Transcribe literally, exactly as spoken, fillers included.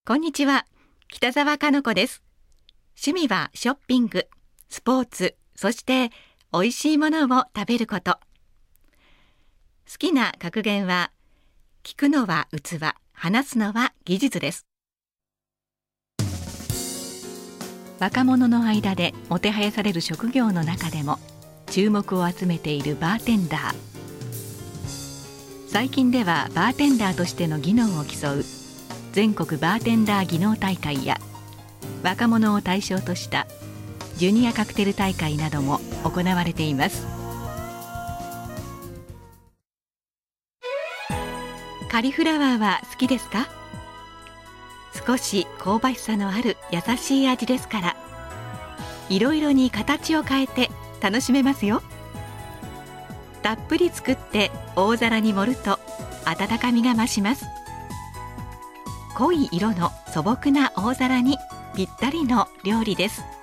こんにちは、北澤佳乃子です。趣味はショッピング、スポーツ、そして美味しいものを食べること。好きな格言は、聞くのは器、話すのは技術です。若者の間でもてはやされる職業の中でも注目を集めているバーテンダー。最近ではバーテンダーとしての技能を競う全国バーテンダー技能大会や、若者を対象としたジュニアカクテル大会なども行われています。カリフラワーは好きですか？少し香ばしさのある優しい味ですから、いろいろに形を変えて楽しめますよ。たっぷり作って大皿に盛ると温かみが増します。濃い色の素朴な大皿にぴったりの料理です。